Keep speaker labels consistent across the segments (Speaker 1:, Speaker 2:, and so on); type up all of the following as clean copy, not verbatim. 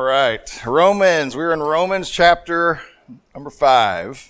Speaker 1: right, Romans. We're in Romans chapter number 5.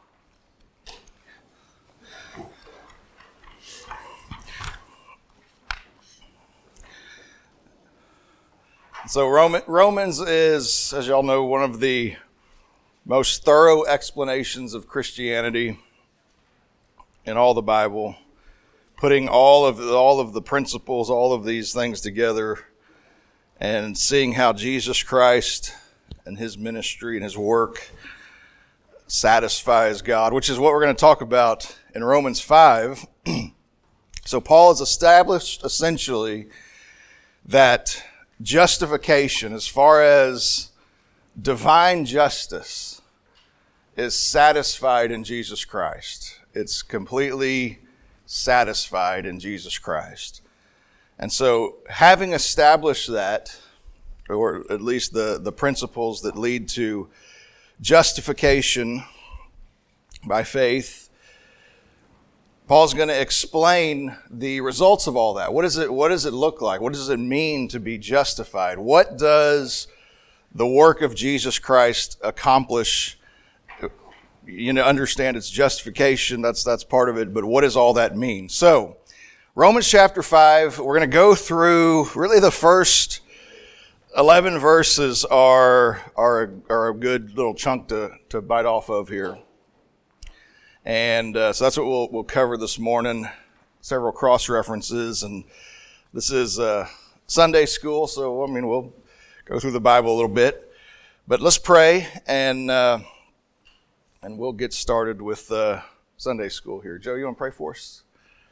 Speaker 1: So Romans is, as y'all know, one of the most thorough explanations of Christianity in all the Bible, putting all of the principles, all of these things together, and seeing how Jesus Christ and his ministry and his work satisfies God, which is what we're going to talk about in Romans 5. So Paul has established essentially that justification, as far as divine justice, is satisfied in Jesus Christ. It's completely satisfied in Jesus Christ. And so, having established that, or at least the principles that lead to justification by faith, Paul's going to explain the results of all that. What does it look like? What does it mean to be justified? What does the work of Jesus Christ accomplish? Understand it's justification, that's part of it, but what does all that mean? So, Romans chapter 5, we're going to go through, really the first 11 verses are a good little chunk to bite off of here. And so that's what we'll cover this morning, several cross-references. And this is Sunday school, so we'll go through the Bible a little bit. But let's pray, and we'll get started with Sunday school here. Joe, you want to pray for us?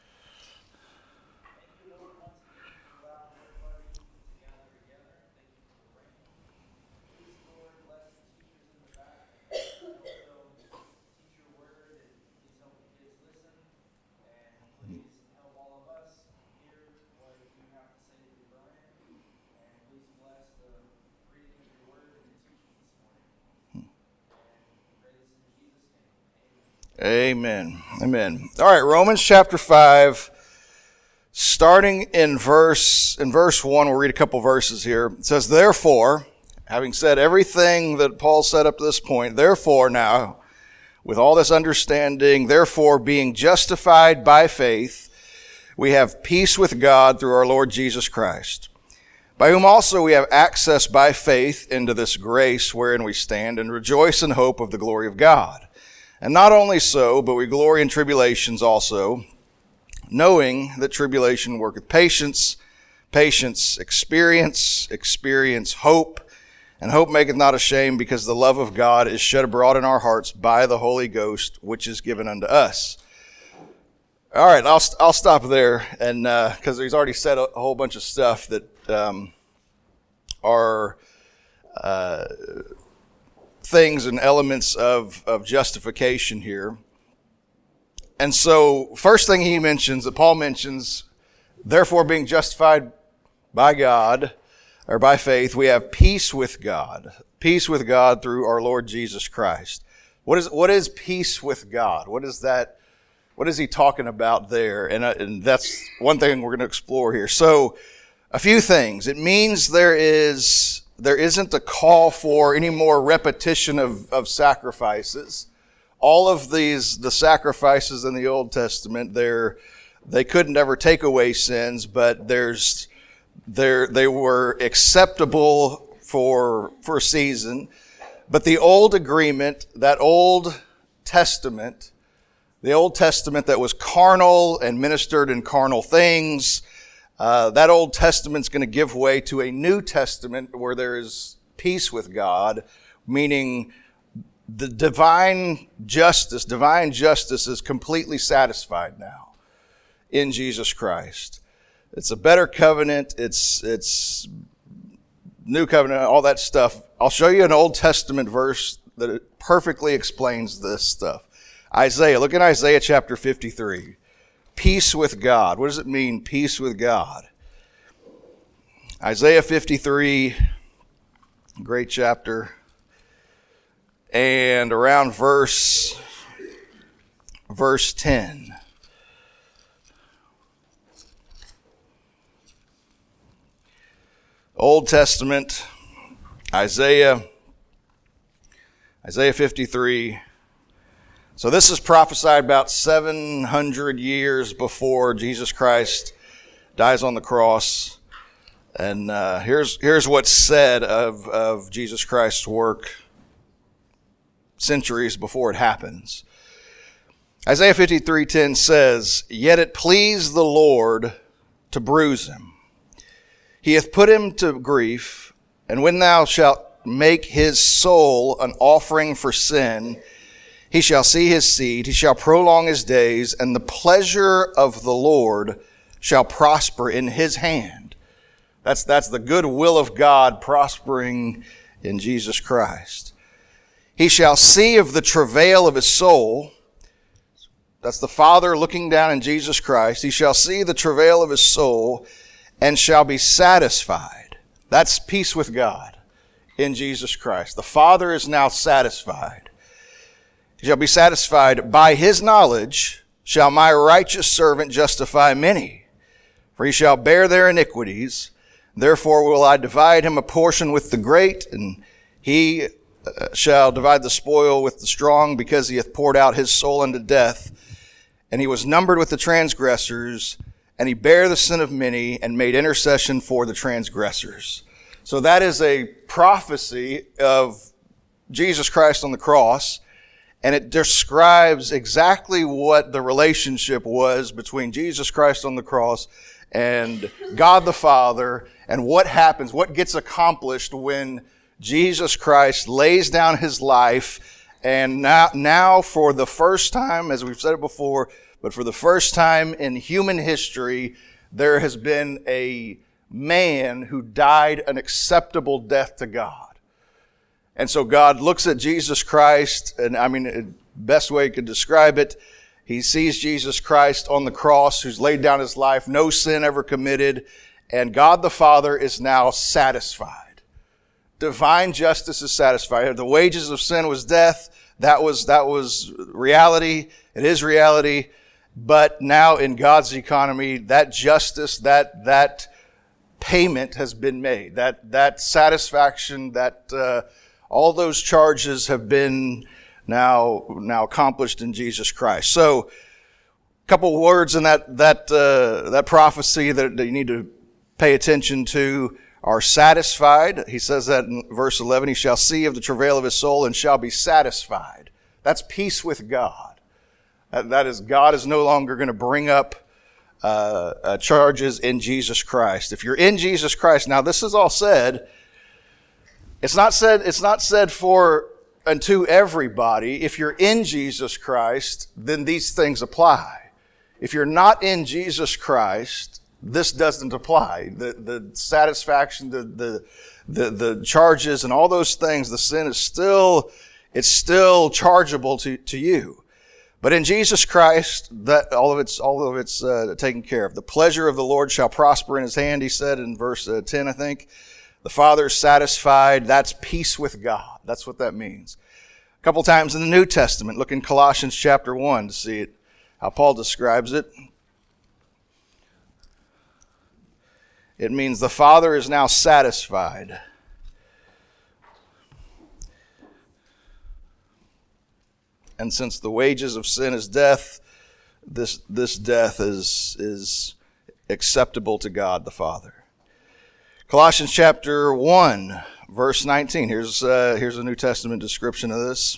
Speaker 1: Amen. Amen. All right, Romans chapter 5, starting in verse 1, we'll read a couple verses here. It says, therefore, having said everything that Paul said up to this point, therefore now, with all this understanding, therefore being justified by faith, we have peace with God through our Lord Jesus Christ, by whom also we have access by faith into this grace wherein we stand, and rejoice in hope of the glory of God. And not only so, but we glory in tribulations also, knowing that tribulation worketh patience, patience experience, experience hope, and hope maketh not ashamed, because the love of God is shed abroad in our hearts by the Holy Ghost, which is given unto us. All right, I'll stop there, and because he's already said a whole bunch of stuff that are things and elements of justification here. And so, first thing that Paul mentions, therefore being justified by God, or by faith, we have peace with God through our Lord Jesus Christ. What is peace with God? What is he talking about there? And that's one thing we're going to explore here. So, a few things. It means there isn't a call for any more repetition of sacrifices. All of the sacrifices in the Old Testament, they couldn't ever take away sins, but they were acceptable for a season. But the old agreement, that Old Testament that was carnal and ministered in carnal things, that Old Testament's going to give way to a New Testament where there is peace with God, meaning the divine justice is completely satisfied now in Jesus Christ. It's a better covenant. It's new covenant, all that stuff. I'll show you an Old Testament verse that perfectly explains this stuff. Look at Isaiah chapter 53. Peace with God. What does it mean, peace with God? Isaiah 53, great chapter. And around verse 10. Old Testament, Isaiah 53. So this is prophesied about 700 years before Jesus Christ dies on the cross. And here's what's said of Jesus Christ's work centuries before it happens. Isaiah 53:10 says, "Yet it pleased the Lord to bruise him. He hath put him to grief, and when thou shalt make his soul an offering for sin, he shall see his seed, he shall prolong his days, and the pleasure of the Lord shall prosper in his hand." That's the good will of God prospering in Jesus Christ. "He shall see of the travail of his soul." That's the Father looking down in Jesus Christ. "He shall see the travail of his soul and shall be satisfied." That's peace with God in Jesus Christ. The Father is now satisfied. "He shall be satisfied. By his knowledge shall my righteous servant justify many, for he shall bear their iniquities. Therefore will I divide him a portion with the great, and he shall divide the spoil with the strong, because he hath poured out his soul unto death. And he was numbered with the transgressors, and he bare the sin of many, and made intercession for the transgressors." So that is a prophecy of Jesus Christ on the cross, and it describes exactly what the relationship was between Jesus Christ on the cross and God the Father, and what happens, what gets accomplished when Jesus Christ lays down his life. And now for the first time, as we've said it before, but for the first time in human history, there has been a man who died an acceptable death to God. And so God looks at Jesus Christ, and the best way he could describe it, he sees Jesus Christ on the cross, who's laid down his life, no sin ever committed, and God the Father is now satisfied. Divine justice is satisfied. The wages of sin was death. That was reality. It is reality. But now in God's economy, that justice, that payment has been made. That satisfaction, all those charges have been now accomplished in Jesus Christ. So, a couple words in that prophecy that you need to pay attention to are satisfied. He says that in verse 11, "He shall see of the travail of his soul and shall be satisfied." That's peace with God. That is, God is no longer going to bring up charges in Jesus Christ. If you're in Jesus Christ, now this is all said. It's not said for unto everybody. If you're in Jesus Christ, then these things apply. If you're not in Jesus Christ, this doesn't apply. The satisfaction, the charges, and all those things, the sin is still chargeable to you. But in Jesus Christ, that all of it's taken care of. "The pleasure of the Lord shall prosper in his hand," he said in verse 10, I think. The Father is satisfied. That's peace with God. That's what that means. A couple times in the New Testament, look in Colossians chapter 1 to see it, how Paul describes it. It means the Father is now satisfied. And since the wages of sin is death, this death is acceptable to God the Father. Colossians chapter 1, verse 19. Here's a New Testament description of this.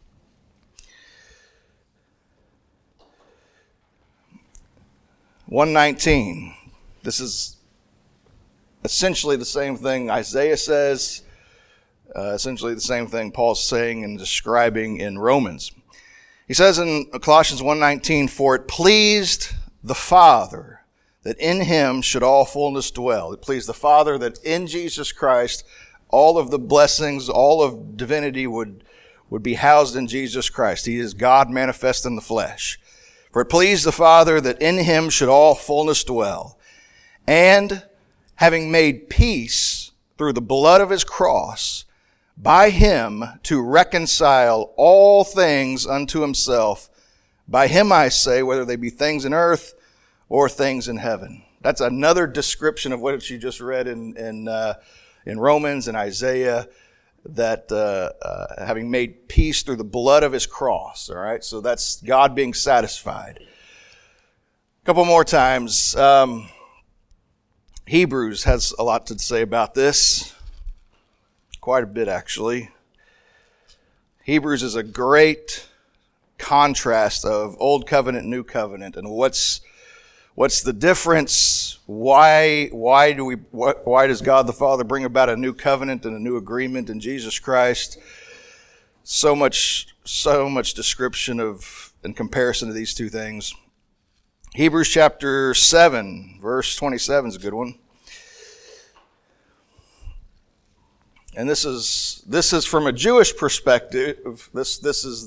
Speaker 1: "1:19. This is essentially the same thing Isaiah says, essentially the same thing Paul's saying and describing in Romans. He says in Colossians 1:19, "For it pleased the Father that in him should all fullness dwell." It pleased the Father that in Jesus Christ all of the blessings, all of divinity would be housed in Jesus Christ. He is God manifest in the flesh. "For it pleased the Father that in him should all fullness dwell. And having made peace through the blood of his cross, by him to reconcile all things unto himself. By him I say, whether they be things in earth or things in heaven." That's another description of what you just read in Romans and Isaiah. having made peace through the blood of his cross. All right, so that's God being satisfied. A couple more times. Hebrews has a lot to say about this. Quite a bit, actually. Hebrews is a great contrast of Old Covenant, New Covenant, and what's the difference? Why does God the Father bring about a new covenant and a new agreement in Jesus Christ? So much description of and comparison to these two things. Hebrews chapter 7, verse 27 is a good one. And this is from a Jewish perspective. This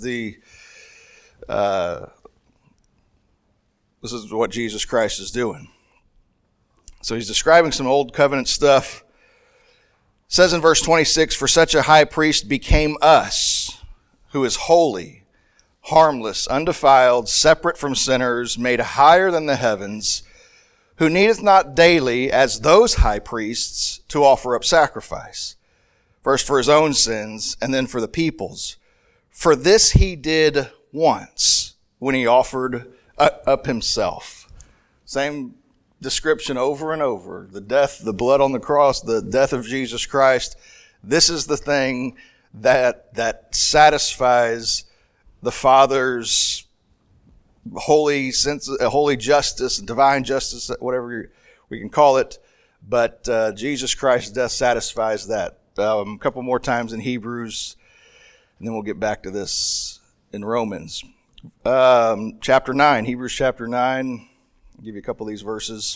Speaker 1: is what Jesus Christ is doing. So he's describing some old covenant stuff. It says in verse 26, "For such a high priest became us, who is holy, harmless, undefiled, separate from sinners, made higher than the heavens, who needeth not daily, as those high priests, to offer up sacrifice, first for his own sins, and then for the people's. For this he did once, when he offered up himself." Same description over and over. The death, the blood on the cross, the death of Jesus Christ. This is the thing that satisfies the Father's holy sense, holy justice, divine justice, whatever we can call it. But Jesus Christ's death satisfies that. A couple more times in Hebrews, and then we'll get back to this in Romans. Chapter 9, Hebrews chapter 9. I'll give you a couple of these verses.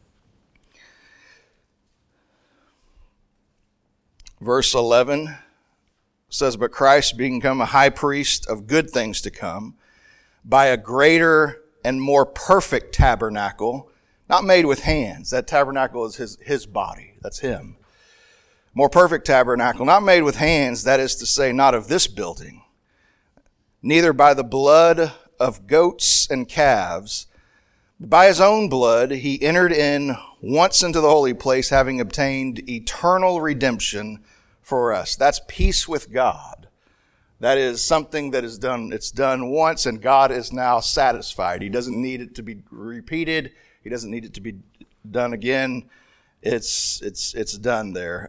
Speaker 1: Verse 11 says, "But Christ being become a high priest of good things to come, by a greater and more perfect tabernacle, not made with hands." That tabernacle is his body. That's him. "More perfect tabernacle, not made with hands, that is to say, not of this building, neither by the blood of goats and calves, but by his own blood he entered in once into the holy place, having obtained eternal redemption for us." That's peace with God. That is something that is done. It's done once, and God is now satisfied. He doesn't need it to be repeated. He doesn't need it to be done again. It's done there.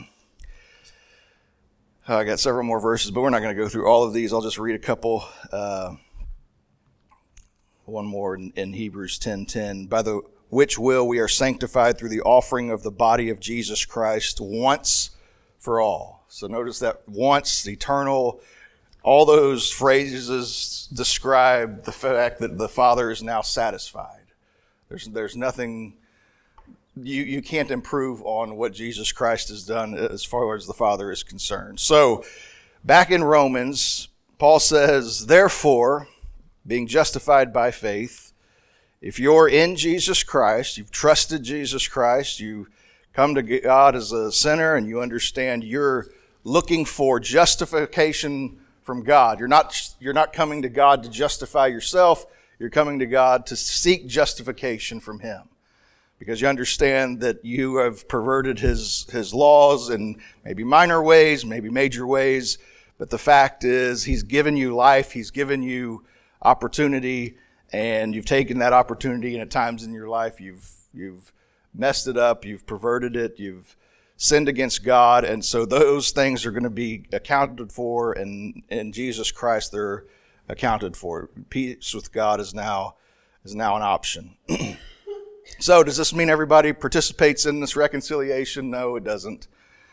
Speaker 1: I got several more verses, but we're not going to go through all of these. I'll just read a couple. One more in Hebrews 10:10. "By the which will we are sanctified through the offering of the body of Jesus Christ once for all." So notice that once, eternal, all those phrases describe the fact that the Father is now satisfied. There's nothing, you can't improve on what Jesus Christ has done as far as the Father is concerned. So back in Romans, Paul says, "Therefore, being justified by faith," if you're in Jesus Christ, you've trusted Jesus Christ, you come to God as a sinner, and you understand you're looking for justification from God. You're not coming to God to justify yourself. You're coming to God to seek justification from him, because you understand that you have perverted his laws in maybe minor ways, maybe major ways. But the fact is, he's given you life. He's given you opportunity, and you've taken that opportunity, and at times in your life you've messed it up, you've perverted it, you've sinned against God, and so those things are going to be accounted for, and in Jesus Christ they're accounted for. Peace with God is now an option. So does this mean everybody participates in this reconciliation? No, it doesn't.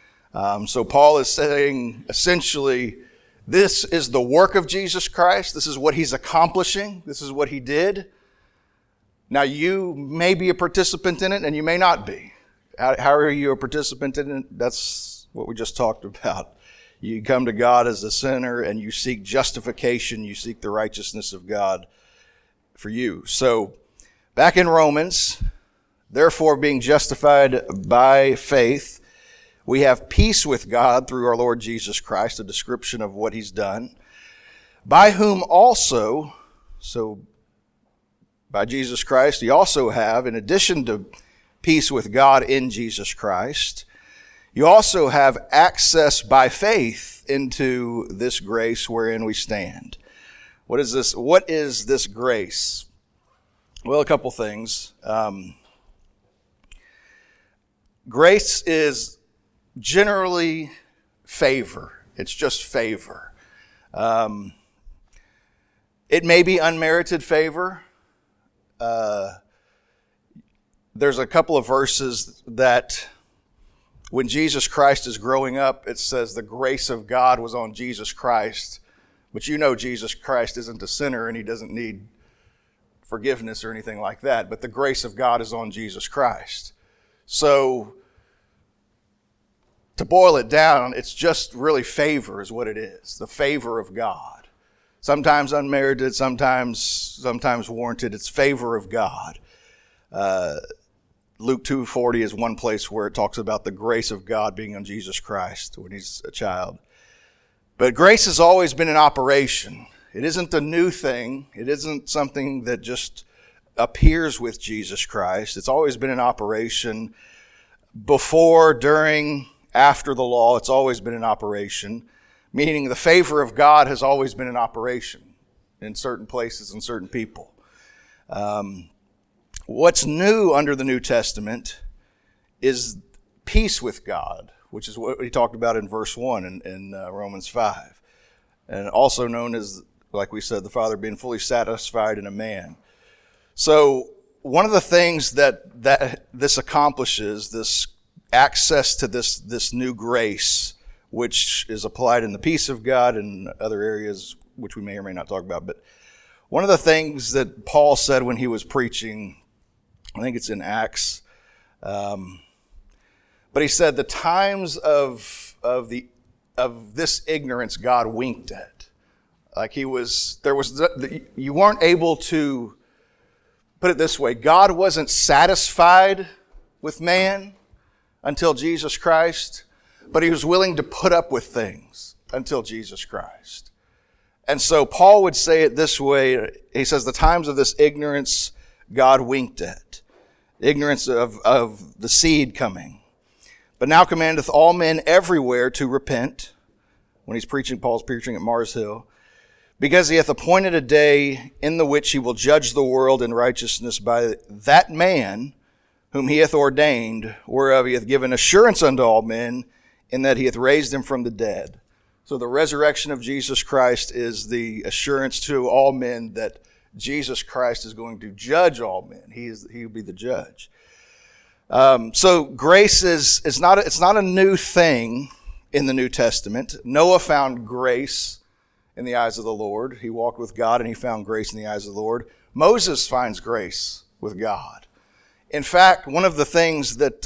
Speaker 1: So Paul is saying essentially, this is the work of Jesus Christ. This is what he's accomplishing. This is what he did. Now you may be a participant in it, and you may not be. How are you a participant in it? That's what we just talked about. You come to God as a sinner, and you seek justification. You seek the righteousness of God for you. So back in Romans, "Therefore, being justified by faith, we have peace with God through our Lord Jesus Christ," a description of what he's done, "by whom also," so by Jesus Christ, you also have, in addition to peace with God in Jesus Christ, you also have access by faith into this grace wherein we stand. What is this? What is this grace? Well, a couple things. Grace is generally favor. It's just favor. It may be unmerited favor. There's a couple of verses that when Jesus Christ is growing up, it says the grace of God was on Jesus Christ. But you know Jesus Christ isn't a sinner and he doesn't need forgiveness or anything like that. But the grace of God is on Jesus Christ. So to boil it down, it's just really favor is what it is. The favor of God. Sometimes unmerited, sometimes warranted. It's favor of God. Luke 2:40 is one place where it talks about the grace of God being on Jesus Christ when he's a child. But grace has always been in operation. It isn't a new thing. It isn't something that just appears with Jesus Christ. It's always been in operation before, during, after the law. It's always been in operation, meaning the favor of God has always been in operation in certain places and certain people. What's new under the New Testament is peace with God, which is what he talked about in verse 1 in Romans 5. And also known as, like we said, the Father being fully satisfied in a man. So one of the things that this accomplishes, this access to this new grace, which is applied in the peace of God and other areas, which we may or may not talk about. But one of the things that Paul said when he was preaching, I think it's in Acts, but he said the times of this ignorance God winked at. Like you weren't able to, put it this way, God wasn't satisfied with man until Jesus Christ, but he was willing to put up with things until Jesus Christ. And so Paul would say it this way. He says the times of this ignorance God winked at. Ignorance of the seed coming. But now commandeth all men everywhere to repent. When he's preaching, Paul's preaching at Mars Hill. Because he hath appointed a day in the which he will judge the world in righteousness by that man whom he hath ordained, whereof he hath given assurance unto all men, in that he hath raised him from the dead. So the resurrection of Jesus Christ is the assurance to all men that Jesus Christ is going to judge all men. He will be the judge. So grace it's not a new thing in the New Testament. Noah found grace in the eyes of the Lord. He walked with God and he found grace in the eyes of the Lord. Moses finds grace with God. In fact, one of the things that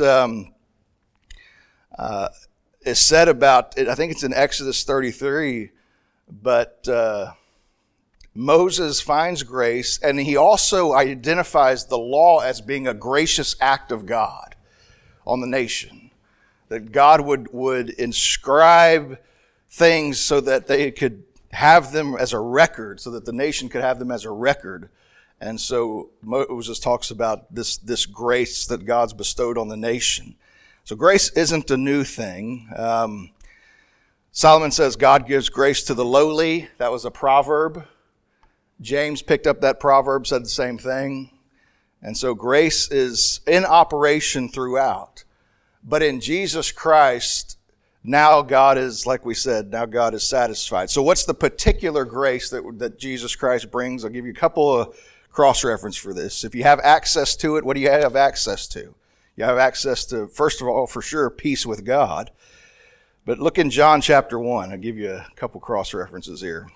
Speaker 1: is said about it, I think it's in Exodus 33, but Moses finds grace, and he also identifies the law as being a gracious act of God on the nation. That God would inscribe things so that they could have them as a record, so that the nation could have them as a record. And so Moses talks about this grace that God's bestowed on the nation. So grace isn't a new thing. Solomon says God gives grace to the lowly. That was a proverb. James picked up that proverb, said the same thing. And so grace is in operation throughout. But in Jesus Christ, now God is, like we said, now God is satisfied. So what's the particular grace that Jesus Christ brings? I'll give you a couple of cross-reference for this. If you have access to it, what do you have access to? You have access to, first of all, for sure, peace with God. But look in John chapter 1. I'll give you a couple cross-references here.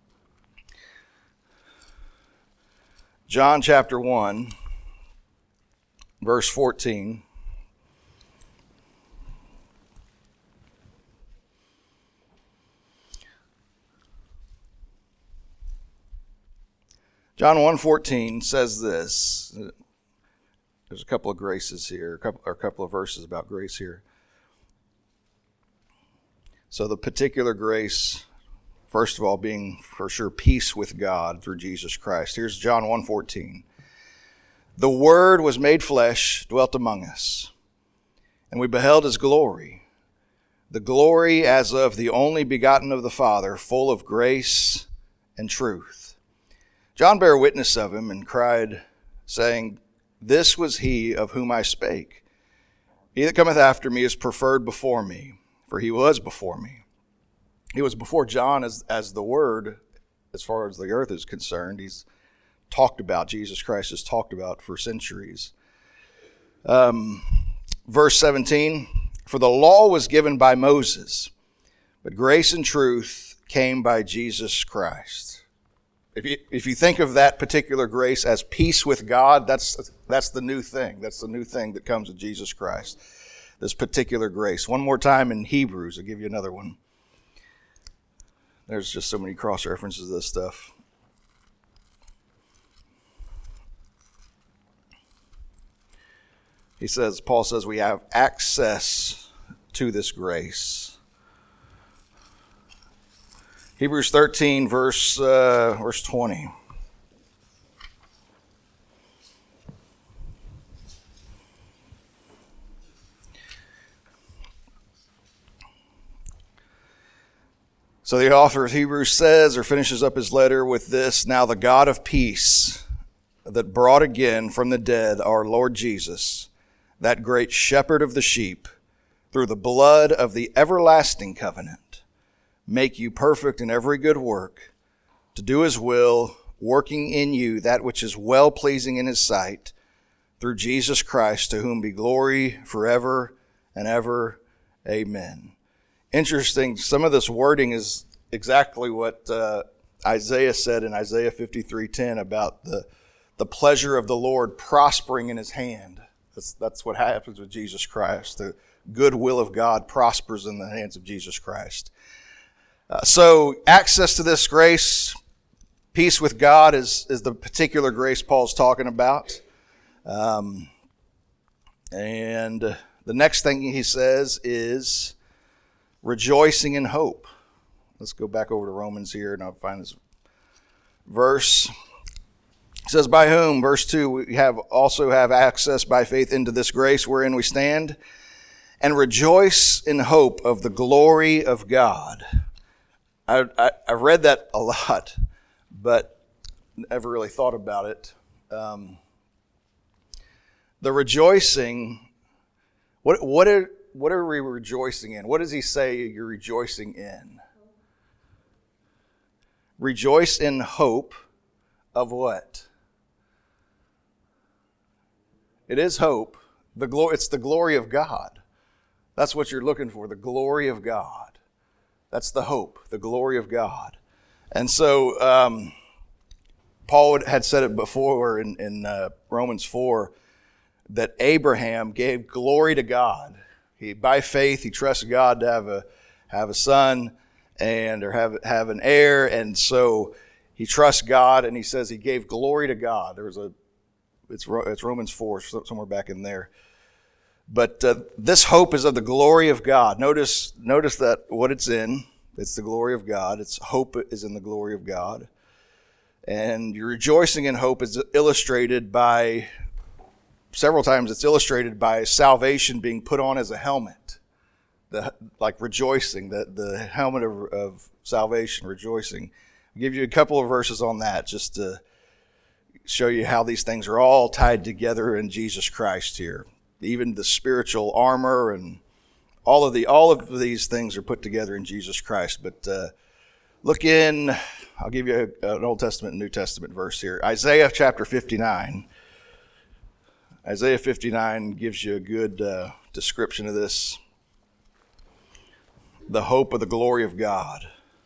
Speaker 1: John chapter 1, verse 14. John 1:14 says this. There's a couple of graces here, a couple of verses about grace here. So the particular grace, first of all, being for sure peace with God through Jesus Christ. Here's John 1:14. The Word was made flesh, dwelt among us, and we beheld his glory, the glory as of the only begotten of the Father, full of grace and truth. John bare witness of him and cried, saying, This was he of whom I spake. He that cometh after me is preferred before me, for he was before me. He was before John as the Word, as far as the earth is concerned. He's talked about, Jesus Christ is talked about for centuries. Verse 17, For the law was given by Moses, but grace and truth came by Jesus Christ. If you think of that particular grace as peace with God, that's the new thing. That's the new thing that comes with Jesus Christ. This particular grace. One more time in Hebrews. I'll give you another one. There's just so many cross references to this stuff. Paul says we have access to this grace. Hebrews 13, verse 20. So the author of Hebrews says, or finishes up his letter with this, Now the God of peace, that brought again from the dead our Lord Jesus, that great shepherd of the sheep, through the blood of the everlasting covenant, make you perfect in every good work, to do his will, working in you that which is well-pleasing in his sight, through Jesus Christ, to whom be glory forever and ever. Amen. Interesting, some of this wording is exactly what Isaiah said in Isaiah 53:10 about the pleasure of the Lord prospering in his hand. That's what happens with Jesus Christ. The good will of God prospers in the hands of Jesus Christ. So access to this grace, peace with God is the particular grace Paul's talking about. And the next thing he says is rejoicing in hope. Let's go back over to Romans here and I'll find this verse. It says, by whom, verse 2, we also have access by faith into this grace wherein we stand, and rejoice in hope of the glory of God. I've read that a lot, but never really thought about it. The rejoicing, what are we rejoicing in? What does he say you're rejoicing in? Rejoice in hope of what? It is hope. It's the glory of God. That's what you're looking for, the glory of God. That's the hope, the glory of God. And so Paul had said it before in Romans 4 that Abraham gave glory to God. By faith, he trusted God to have a son or have an heir, and so he trusts God, and he says he gave glory to God. It's Romans 4, somewhere back in there. But this hope is of the glory of God. Notice that what it's in. It's the glory of God. Its hope is in the glory of God. And your rejoicing in hope is illustrated by, several times it's illustrated by salvation being put on as a helmet. Like rejoicing, the helmet of salvation, rejoicing. I'll give you a couple of verses on that just to show you how these things are all tied together in Jesus Christ here. Even the spiritual armor and all of these things are put together in Jesus Christ. But I'll give you an Old Testament and New Testament verse here. Isaiah chapter 59. Isaiah 59 gives you a good description of this. The hope of the glory of God.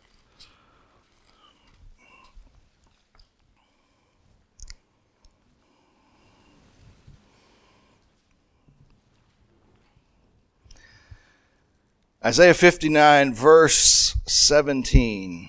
Speaker 1: Isaiah 59, verse 17.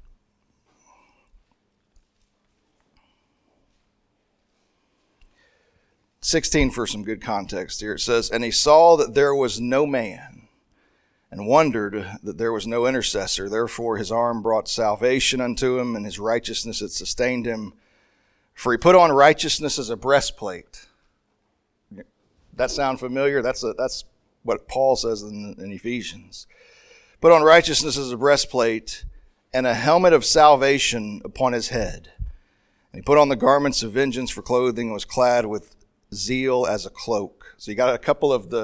Speaker 1: For some good context here. It says, And he saw that there was no man, and wondered that there was no intercessor. Therefore his arm brought salvation unto him, and his righteousness had sustained him. For he put on righteousness as a breastplate. That sound familiar? That's what Paul says in Ephesians. Put on righteousness as a breastplate and a helmet of salvation upon his head. And he put on the garments of vengeance for clothing and was clad with zeal as a cloak. So you got a couple of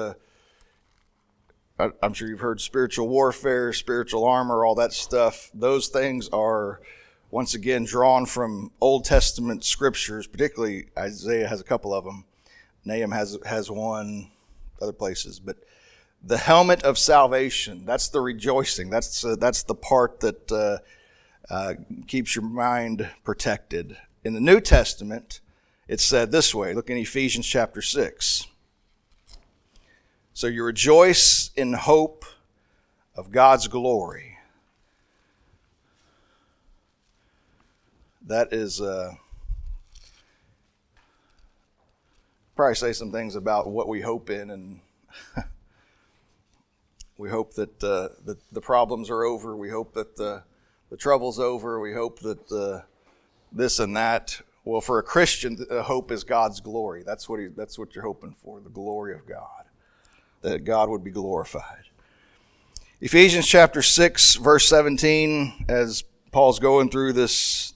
Speaker 1: I'm sure you've heard spiritual warfare, spiritual armor, all that stuff. Those things are, once again, drawn from Old Testament scriptures, particularly Isaiah has a couple of them. Nahum has one, other places. But the helmet of salvation, that's the rejoicing. That's the part that keeps your mind protected. In the New Testament, it's said this way. Look in Ephesians chapter 6. So you rejoice in hope of God's glory. That is, probably say some things about what we hope in, and we hope that the problems are over. We hope that the trouble's over. We hope that this and that. Well, for a Christian, hope is God's glory. That's what you're hoping for, the glory of God, that God would be glorified. Ephesians chapter 6, verse 17, as Paul's going through this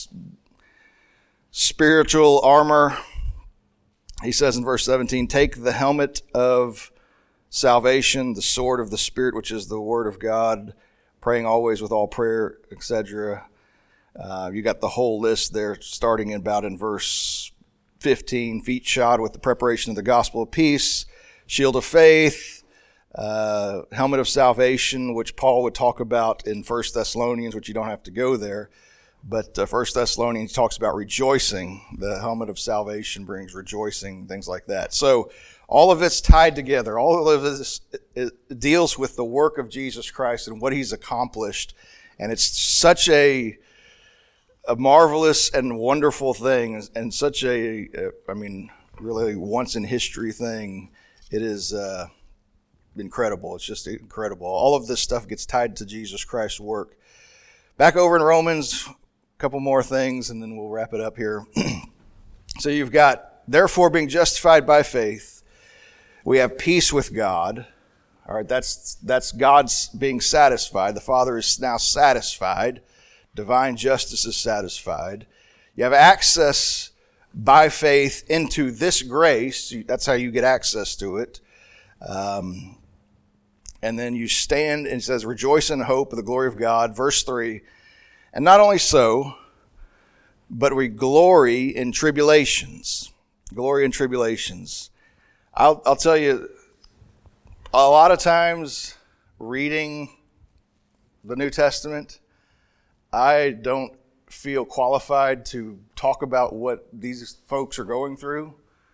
Speaker 1: spiritual armor, he says in verse 17, take the helmet of salvation, the sword of the Spirit, which is the word of God, praying always with all prayer, etc. You got the whole list there, starting in verse 15, feet shod with the preparation of the gospel of peace, shield of faith, helmet of salvation, which Paul would talk about in 1 Thessalonians, which you don't have to go there. But 1 Thessalonians talks about rejoicing. The helmet of salvation brings rejoicing, things like that. So all of it's tied together. All of this it deals with the work of Jesus Christ and what he's accomplished. And it's such a marvelous and wonderful thing, and such really once in history thing. It is incredible. It's just incredible. All of this stuff gets tied to Jesus Christ's work. Back over in Romans, a couple more things, and then we'll wrap it up here. So you've got, therefore, being justified by faith, we have peace with God. All right, that's God's being satisfied. The Father is now satisfied. Divine justice is satisfied. You have access by faith into this grace. That's how you get access to it. And then you stand, and it says, rejoice in hope of the glory of God. Verse 3, and not only so, but we glory in tribulations. Glory in tribulations. I'll tell you, a lot of times reading the New Testament, I don't feel qualified to talk about what these folks are going through.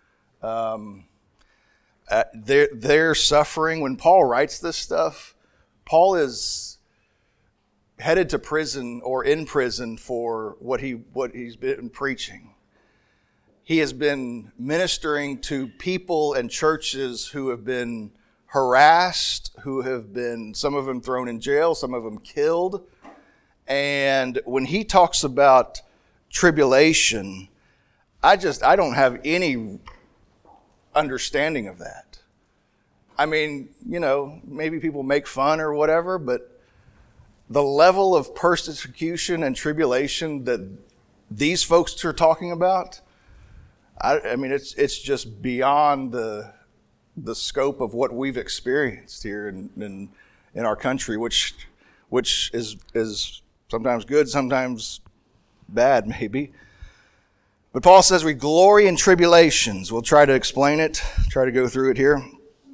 Speaker 1: Their suffering, when Paul writes this stuff, Paul is headed to prison or in prison for what he's been preaching. He has been ministering to people and churches who have been harassed, who have been, some of them thrown in jail, some of them killed. And when he talks about tribulation, I don't have any understanding of that. I mean, maybe people make fun or whatever, but the level of persecution and tribulation that these folks are talking about, I mean, it's just beyond the scope of what we've experienced here in our country, which is sometimes good, sometimes bad, maybe. But Paul says we glory in tribulations. We'll try to explain it, try to go through it here.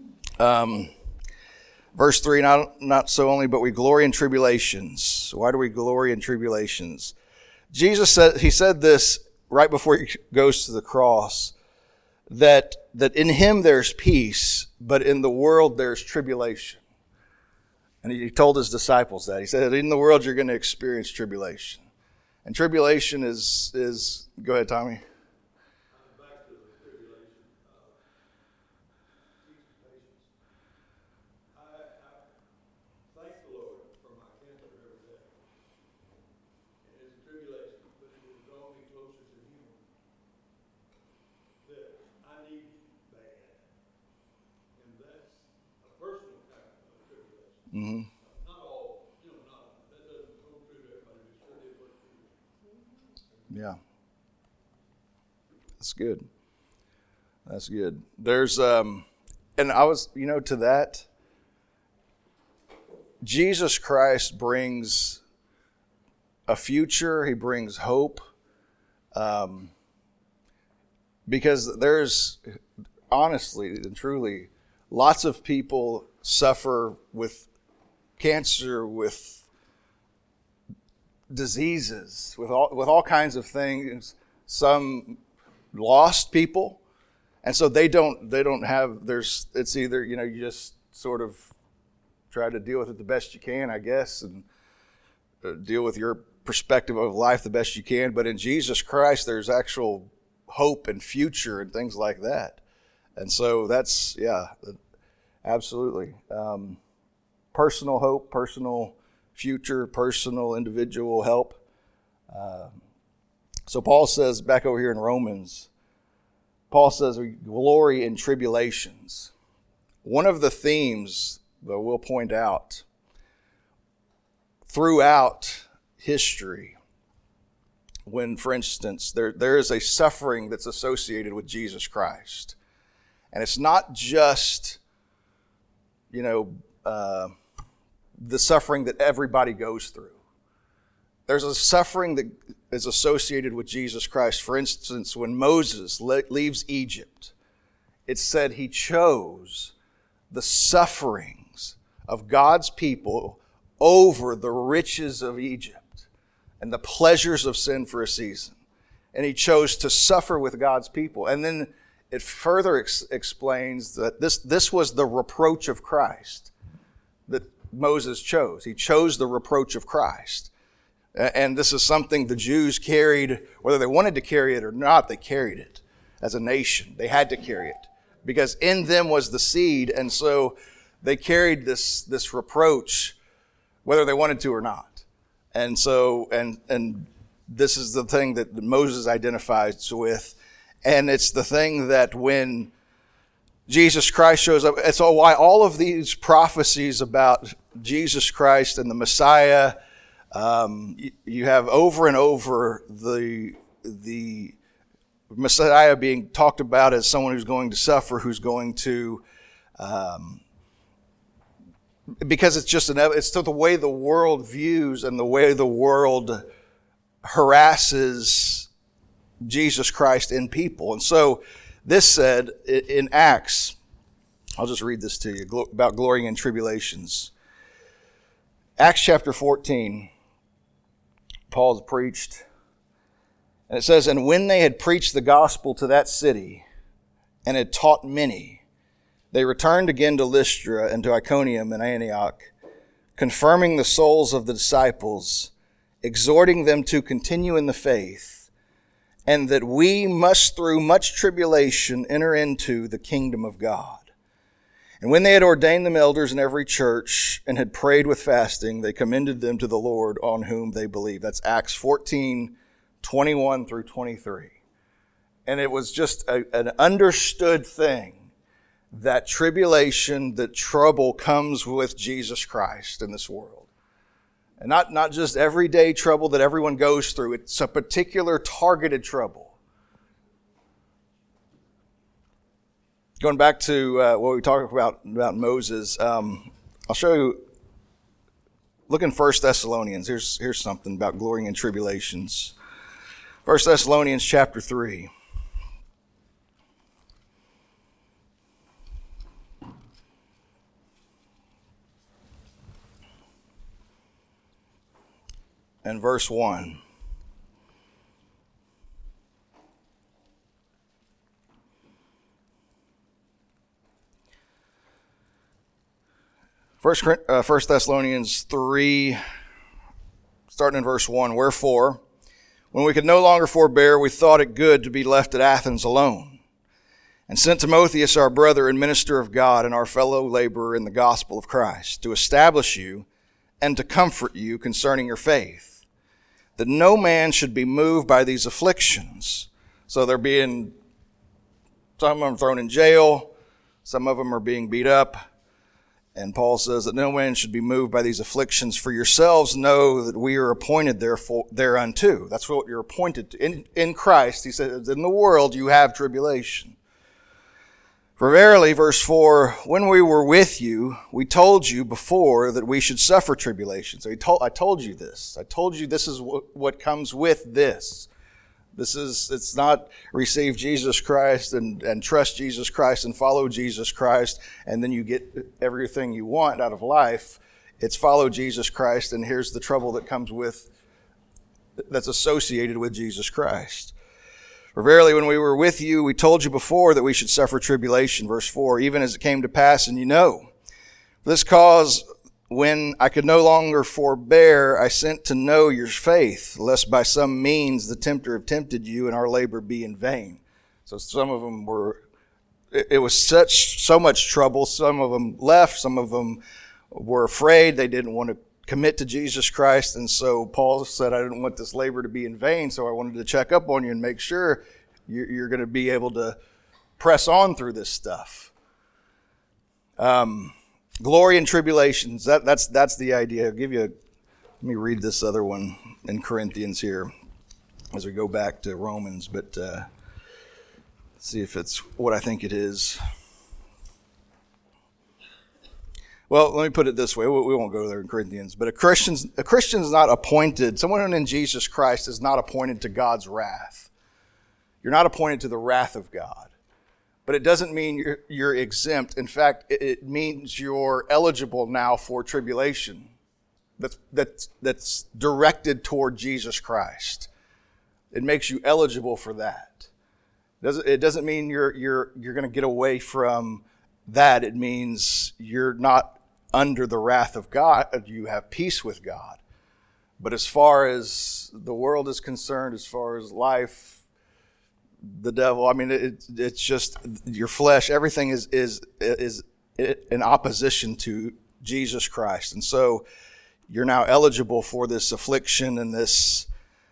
Speaker 1: Verse 3, not so only, but we glory in tribulations. Why do we glory in tribulations? Jesus said this right before he goes to the cross, that in him there's peace, but in the world there's tribulation. And he told his disciples that. He said, in the world you're going to experience tribulation. And tribulation is go ahead, Tommy.
Speaker 2: Back to the tribulation. I thank the Lord for my cancer every day. It is a tribulation, but it will draw me closer to Him. That I need bad. And that's a
Speaker 1: Yeah. That's good. That's good. There's, and I was, to that, Jesus Christ brings a future. He brings hope. Because there's, honestly and truly, lots of people suffer with cancer, with diseases, with all kinds of things. Some lost people, and so they don't have. It's either you just sort of try to deal with it the best you can, I guess, and deal with your perspective of life the best you can. But in Jesus Christ, there's actual hope and future and things like that. And so that's, absolutely. Personal hope, personal future, personal individual help. So Paul says, back over here in Romans, Paul says we glory in tribulations. One of the themes that we'll point out throughout history, when, for instance, there is a suffering that's associated with Jesus Christ. And it's not just, the suffering that everybody goes through. There's a suffering that is associated with Jesus Christ. For instance, when Moses leaves Egypt, it said he chose the sufferings of God's people over the riches of Egypt and the pleasures of sin for a season. And he chose to suffer with God's people. And then it further explains that this was the reproach of Christ that Moses chose. He chose the reproach of Christ. And this is something the Jews carried, whether they wanted to carry it or not, they carried it as a nation. They had to carry it because in them was the seed. And so they carried this reproach whether they wanted to or not. And so, and this is the thing that Moses identifies with. And it's the thing that when Jesus Christ shows up, it's all why all of these prophecies about Jesus Christ and the Messiah, you have over and over the Messiah being talked about as someone who's going to suffer, who's going to, because it's just it's the way the world views and the way the world harasses Jesus Christ in people. And so this said in Acts, I'll just read this to you about glorying in tribulations. Acts chapter 14, Paul's preached, and it says, "And when they had preached the gospel to that city and had taught many, they returned again to Lystra and to Iconium and Antioch, confirming the souls of the disciples, exhorting them to continue in the faith, and that we must through much tribulation enter into the kingdom of God. And when they had ordained them elders in every church and had prayed with fasting, they commended them to the Lord on whom they believed." That's Acts 14, 21 through 23. And it was just an understood thing that tribulation, that trouble comes with Jesus Christ in this world. And not just everyday trouble that everyone goes through. It's a particular targeted trouble. Going back to what we talked about Moses, I'll show you. Look in 1 Thessalonians. Here's something about glorying in tribulations. 1 Thessalonians chapter 3. And verse 1. First Thessalonians 3, starting in verse 1. "Wherefore, when we could no longer forbear, we thought it good to be left at Athens alone, and sent Timotheus our brother and minister of God and our fellow laborer in the gospel of Christ, to establish you and to comfort you concerning your faith, that no man should be moved by these afflictions." So they're being, some of them thrown in jail, some of them are being beat up. And Paul says that no man should be moved by these afflictions, for yourselves know that we are appointed thereunto. That's what you're appointed to. In Christ, he says, in the world you have tribulation. For verily, verse 4, when we were with you, we told you before that we should suffer tribulation. So I told you this. I told you this is what comes with this. It's not receive Jesus Christ and trust Jesus Christ and follow Jesus Christ, and then you get everything you want out of life. It's follow Jesus Christ, and here's the trouble that comes with, that's associated with Jesus Christ. For verily, when we were with you, we told you before that we should suffer tribulation. Verse 4, even as it came to pass, and you know. For this cause, when I could no longer forbear, I sent to know your faith, lest by some means the tempter have tempted you and our labor be in vain. So some of them it was so much trouble. Some of them left. Some of them were afraid. They didn't want to commit to Jesus Christ. And so Paul said, I didn't want this labor to be in vain. So I wanted to check up on you and make sure you're going to be able to press on through this stuff. Glory and tribulations, that's the idea. Let me read this other one in Corinthians here as we go back to Romans, but see if it's what I think it is. Well, let me put it this way. We won't go there in Corinthians, but a Christian's not appointed, someone in Jesus Christ is not appointed to God's wrath. You're not appointed to the wrath of God. But it doesn't mean you're exempt. In fact, it means you're eligible now for tribulation that's directed toward Jesus Christ. It makes you eligible for that. It doesn't mean you're going to get away from that. It means you're not under the wrath of God. You have peace with God. But as far as the world is concerned, as far as life, the devil, I mean, it's just your flesh. Everything is in opposition to Jesus Christ, and so you're now eligible for this affliction and this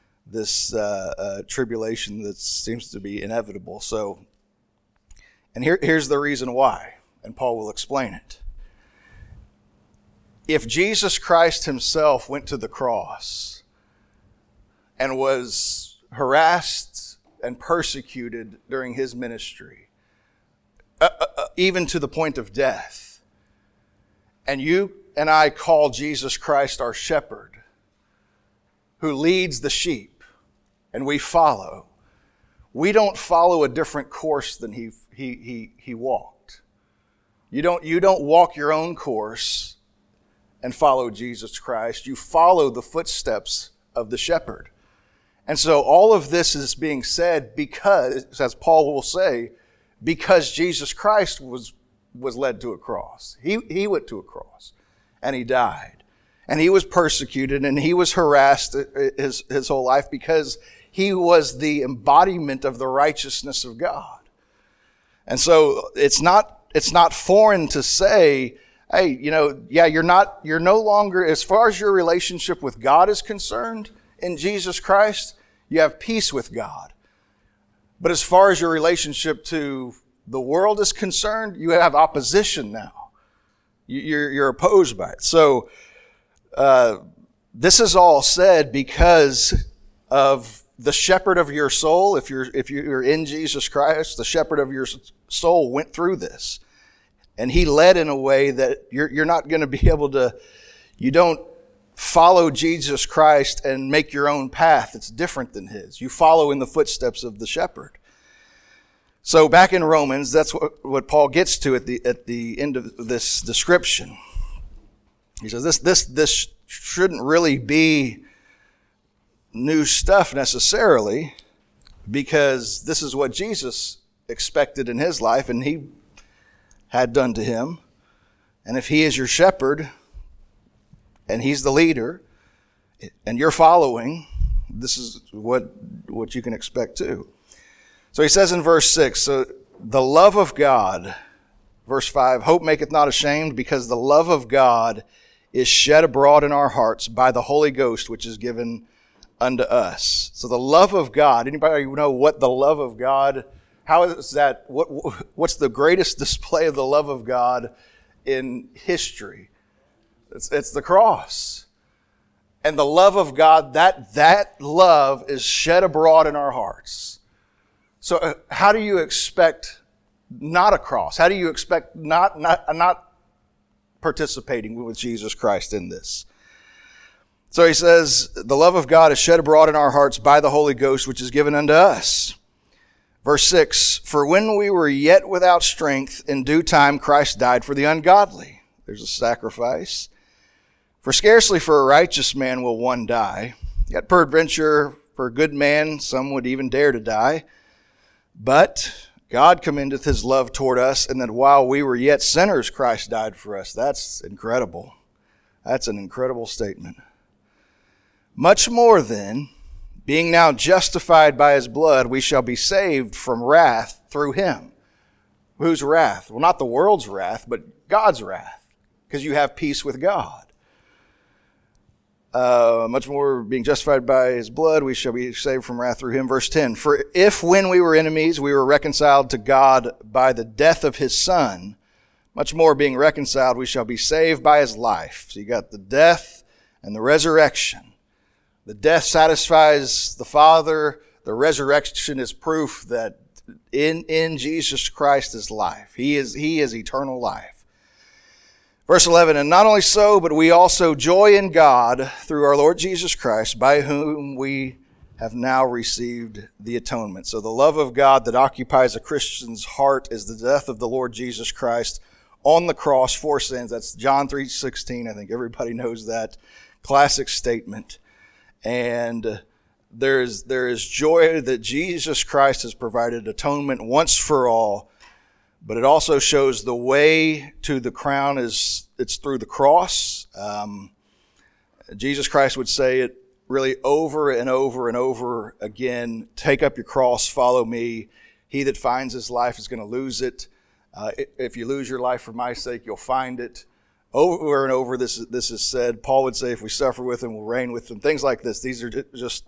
Speaker 1: tribulation that seems to be inevitable. So, and here's the reason why, and Paul will explain it. If Jesus Christ himself went to the cross and was harassed and persecuted during his ministry, even to the point of death, and you and I call Jesus Christ our shepherd, who leads the sheep, and we follow, we don't follow a different course than he walked. You don't walk your own course and follow Jesus Christ. You follow the footsteps of the shepherd. And so all of this is being said because, as Paul will say, because Jesus Christ was led to a cross. He went to a cross and he died. And he was persecuted and he was harassed his whole life because he was the embodiment of the righteousness of God. And so it's not foreign to say, hey, you're no longer, as far as your relationship with God is concerned, in Jesus Christ, you have peace with God. But as far as your relationship to the world is concerned, you have opposition now. You're opposed by it. So this is all said because of the shepherd of your soul. If you're in Jesus Christ, the shepherd of your soul went through this. And he led in a way that you're not going to be able to, you don't follow Jesus Christ and make your own path. It's different than his. You follow in the footsteps of the shepherd. So back in Romans, that's what Paul gets to at the end of this description. He says this shouldn't really be new stuff necessarily, because this is what Jesus expected in his life and he had done to him. And if he is your shepherd and he's the leader and you're following, this is what you can expect too. So he says in verse 6, so the love of God, verse 5, hope maketh not ashamed, because the love of God is shed abroad in our hearts by the Holy Ghost, which is given unto us. So the love of God, anybody know what the love of God, how is that, what's the greatest display of the love of God in history. It's the cross. And the love of God, that love is shed abroad in our hearts. So how do you expect not a cross? How do you expect not participating with Jesus Christ in this? So he says, the love of God is shed abroad in our hearts by the Holy Ghost, which is given unto us. Verse 6, for when we were yet without strength, in due time Christ died for the ungodly. There's a sacrifice. For scarcely for a righteous man will one die, yet peradventure for a good man some would even dare to die. But God commendeth his love toward us, and that while we were yet sinners, Christ died for us. That's incredible. That's an incredible statement. Much more then, being now justified by his blood, we shall be saved from wrath through him. Whose wrath? Well, not the world's wrath, but God's wrath, because you have peace with God. Much more, being justified by his blood, we shall be saved from wrath through him. Verse 10, for if when we were enemies, we were reconciled to God by the death of his Son, much more being reconciled, we shall be saved by his life. So you got the death and the resurrection. The death satisfies the Father. The resurrection is proof that in Jesus Christ is life. He is eternal life. Verse 11, and not only so, but we also joy in God through our Lord Jesus Christ, by whom we have now received the atonement. So the love of God that occupies a Christian's heart is the death of the Lord Jesus Christ on the cross for sins. That's John 3:16. I think everybody knows that classic statement. And there is joy that Jesus Christ has provided atonement once for all. But it also shows the way to the crown it's through the cross. Jesus Christ would say it really over and over and over again. Take up your cross, follow me. He that finds his life is going to lose it. If you lose your life for my sake, you'll find it. Over and over this is said. Paul would say if we suffer with him, we'll reign with him. Things like this. These are just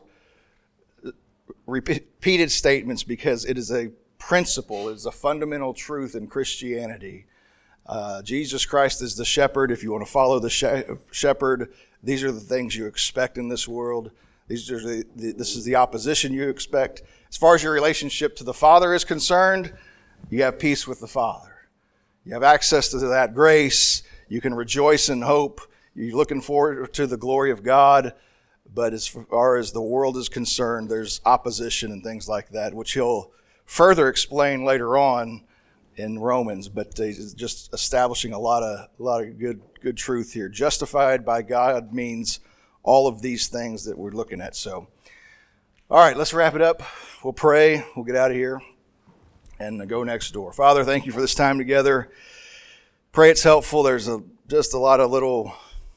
Speaker 1: repeated statements because it is a principle, is a fundamental truth in Christianity. Jesus Christ is the shepherd. If you want to follow the shepherd, these are the things you expect in this world. This is the opposition you expect. As far as your relationship to the Father is concerned, you have peace with the Father. You have access to that grace. You can rejoice in hope. You're looking forward to the glory of God. But as far as the world is concerned, there's opposition and things like that, which he'll further explain later on in Romans, but he's just establishing a lot of good truth here. Justified by God means all of these things that we're looking at. So, all right, let's wrap it up. We'll pray. We'll get out of here and go next door. Father, thank you for this time together. Pray it's helpful. There's just a lot of little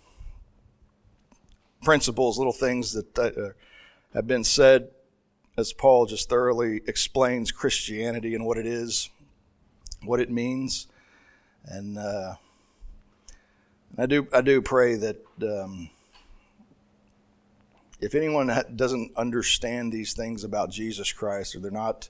Speaker 1: principles, little things that have been said as Paul just thoroughly explains Christianity and what it is, what it means. And I do pray that if anyone doesn't understand these things about Jesus Christ, or they're not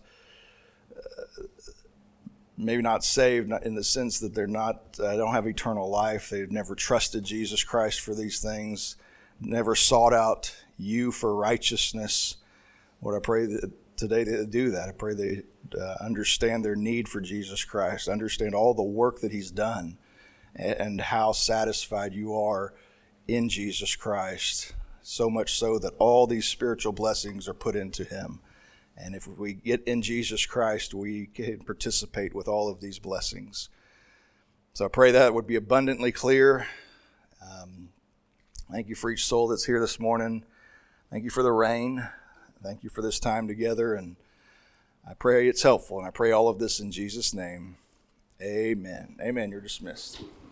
Speaker 1: maybe not saved in the sense that they're not don't have eternal life, they've never trusted Jesus Christ for these things, never sought out you for righteousness, Lord, I pray that today they do that. I pray they understand their need for Jesus Christ, understand all the work that he's done, and how satisfied you are in Jesus Christ, so much so that all these spiritual blessings are put into him. And if we get in Jesus Christ, we can participate with all of these blessings. So I pray that would be abundantly clear. Thank you for each soul that's here this morning. Thank you for the rain. Thank you for this time together. And I pray it's helpful. And I pray all of this in Jesus' name. Amen. Amen. You're dismissed.